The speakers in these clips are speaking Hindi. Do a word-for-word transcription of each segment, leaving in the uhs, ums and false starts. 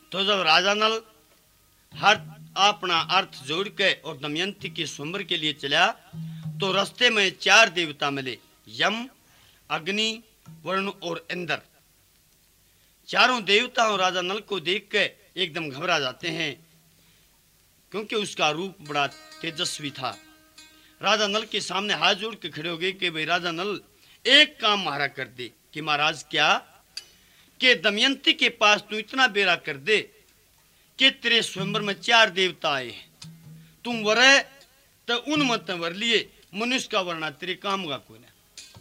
तो जब राजा नल हर अपना अर्थ जोड़ के और दमयंती के स्वयंवर के लिए चला तो रास्ते में चार देवता मिले, यम, अग्नि, वरुण और इंद्र। चारों देवताओं राजा नल को देख के एकदम घबरा जाते हैं, क्योंकि उसका रूप बड़ा तेजस्वी था। राजा नल के सामने हाथ जोड़ के खड़े हो गए कि भाई राजा नल एक काम हमारा कर दे। कि महाराज क्या? कि दमयंती के पास तू इतना बेरा कर दे कि तेरे स्वयंवर में चार देवता आए, तुम वरे तो उन मत वर लिए, मनुष्य का वरना तेरे काम का कोई ना।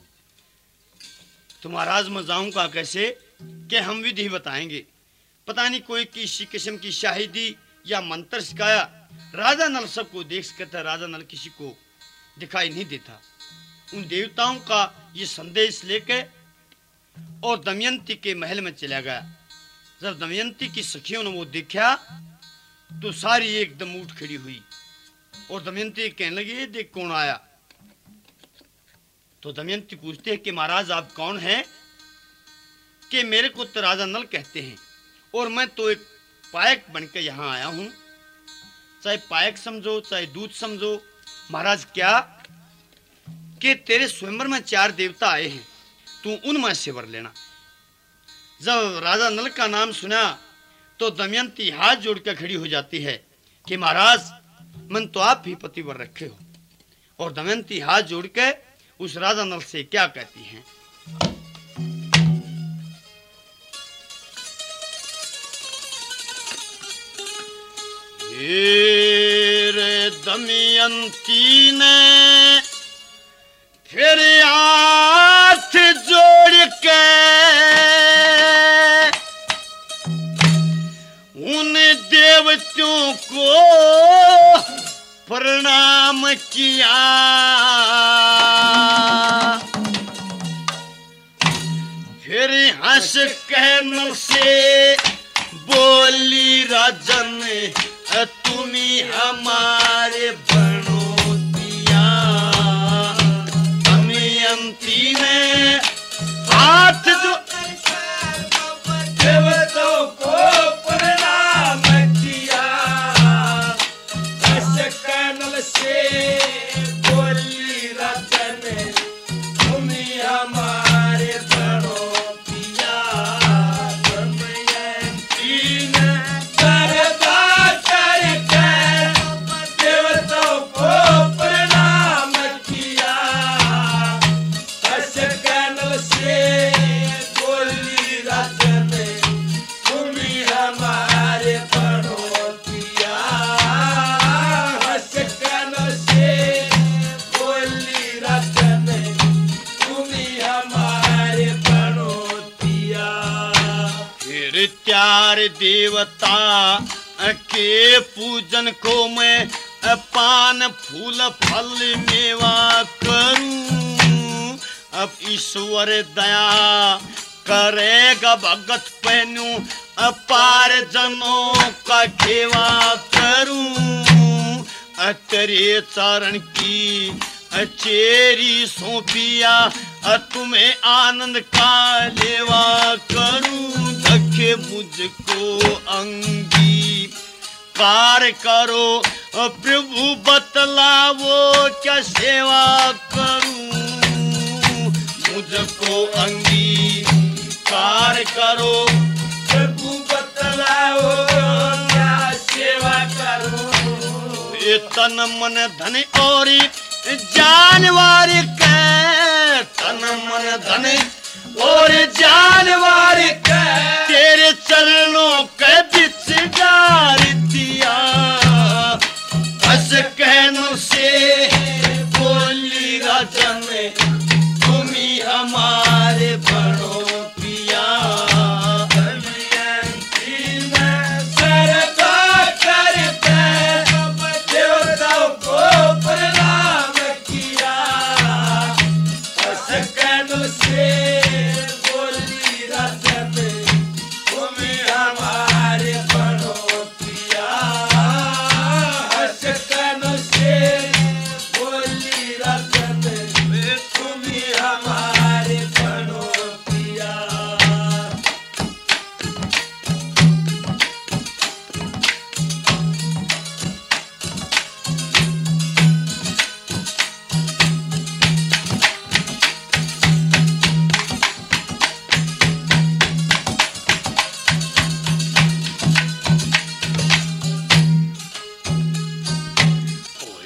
तो महाराज मैं जाऊंगा कैसे? कि हम विधि बताएंगे। पता नहीं कोई किसी किस्म की शाहिदी या मंत्र सिखाया। राजा नल सबको देख सकता, राजा नल किसी को दिखाई नहीं देता। उन देवताओं का ये संदेश लेके और दमयंती के महल में चला गया। जब दमयंती की सखियों ने वो देखा तो सारी एकदम उठ खड़ी हुई और दमयंती कहने लगी, देख कौन आया। तो दमयंती पूछते हैं कि महाराज आप कौन हैं? कि मेरे को तो राजा नल कहते हैं और मैं तो एक पायक बनकर यहाँ आया हूं। चाहे पायक समझो चाहे दूध समझो। महाराज क्या? कि तेरे स्वयंवर में चार देवता आए हैं, तू उनमें से वर लेना। जब राजा नल का नाम सुना तो दमयंती हाथ जोड़कर खड़ी हो जाती है कि महाराज मन तो आप ही पतिवर रखे हो। और दमयंती हाथ जोड़ के उस राजा नल से क्या कहती हैं? रे दमयंती ने फिर हाथ जोड़ के उन देवताओं को प्रणाम किया। फिर हंस कहने से बोली राजन, तुम्ही हमारे बनोतिया। दमयंती ने हाथ जो देवताओं को प्रणाम किया। हंस कहने से बोली राजन, तुम्ही हमारे बनोतिया। दमयंती ने चार देवता के पूजन को मैं पान फूल फल मेवा करूं। अब ईश्वर दया करेगा भगत पहनू, अपार जनों का खेवा करूं। तेरे चरण की चेरी सौंपिया, तुम्हें आनंद का लेवा करूं। रखे मुझको अंगी कार करो, प्रभु बतलावो क्या सेवा करूं। मुझको अंगी कार करो, प्रभु बतलावो क्या सेवा करूं। ये तन मन धन और जानवर के, तन मन धन और जानवर के, तेरे चरणों के बीच डार दिया। हंस कहने से बोली राजन, तुम्ही हमारे बनोतिया। दमयंती ने सरदा करके देवताओं को प्रणाम किया। हंस कहने से बोली राजन, तुम्ही हमारे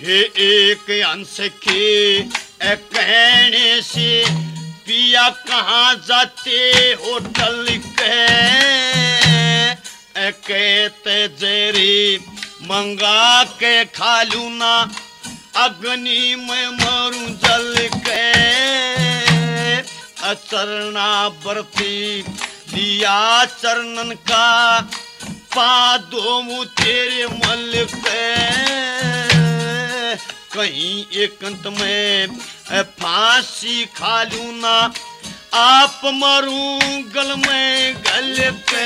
हे एक अंश के कहने से पिया कहाँ जाते होटल के कहते जरी मंगा के खालू ना अग्नि में मरू जल के चरना बरती लिया चरणन का पादों मु तेरे मल पे कहीं एकांत में फांसी खालू ना आप मरू गल में गल पे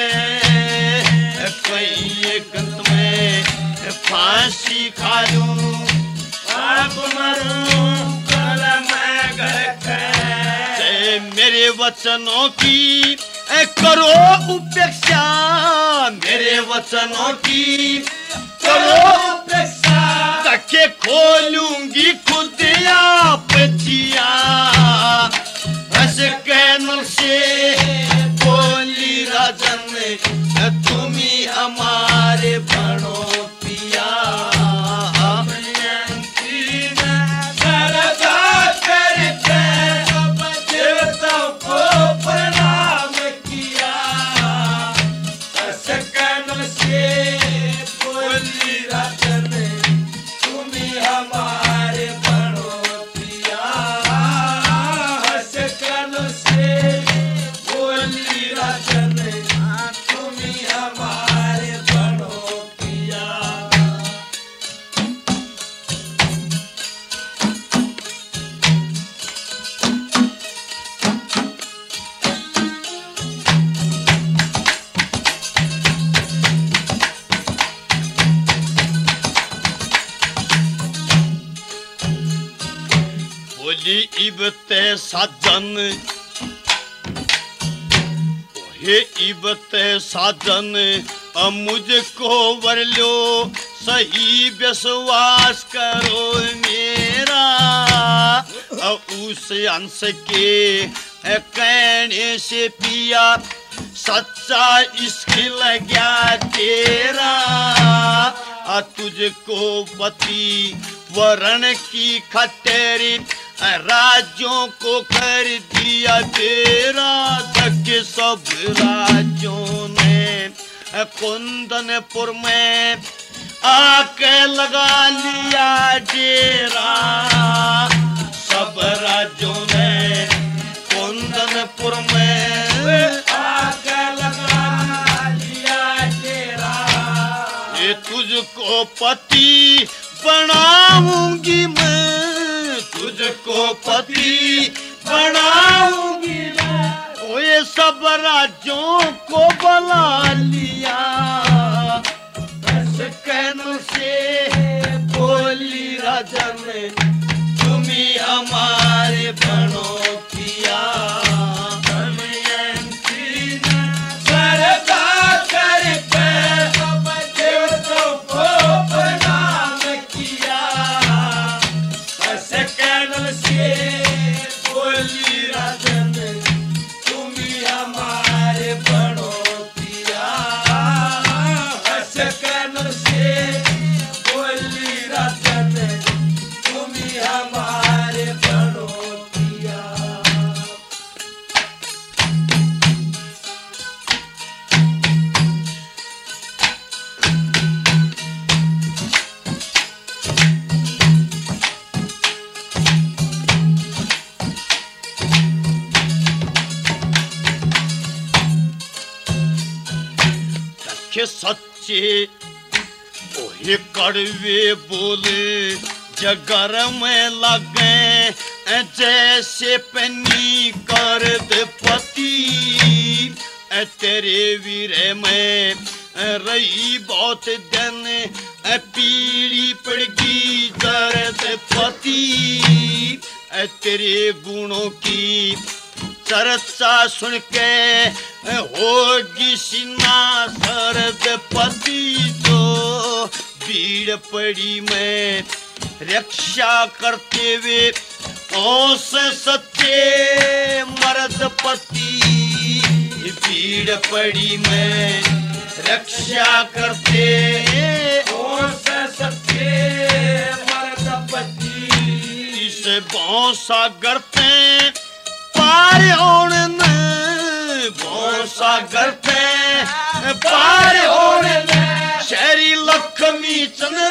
कहीं एकांत में फांसी खालू आप मरू गल में गल पे मेरे वचनों की करो उपेक्षा मेरे वचनों की करो उपेक्षा तके खोलूंगी खुद आप जिया हंस कहने से बोली राजन तुम्ही हमारे बनो पिया इबते साजन हे इबते साजन मुझको वर लो सही विश्वास करो मेरा उस अंश के कहने से पिया सच्चा इश्क लगा तेरा तुझको पति वरण की खटेरी राज्यों को कर दिया तेरा धक्के सब राज्यों ने कुंदनपुर में आके लगा लिया डेरा सब राज्यों ने कुंदनपुर में आके लगा लिया डेरा ये तुझको पति बनाऊंगी मैं तुझको पति बनाऊंगी मैं ओ ये सब राज्यों को बुला लिया बस कहने से बोली राजा ने तुम्ही हमारे बनो पिया सच्चे ओहे कड़वे बोले जगर में लगे जैसे पन्नी कर दे पति तेरे वीरे में रही बहुत दिन पीड़ी पड़गी दर्द पति तेरे गुणों की चर्चा सुन के होगी सीना सरद पति तो भीड़ पड़ी में रक्षा करते हुए ओस सच्चे मर्द पति भीड़ पड़ी में रक्षा करते ओस सच्चे मर्द भौ सागर ते पार होने ने भौ सागर ते पार होने ने शहरी लक्ष्मी चंद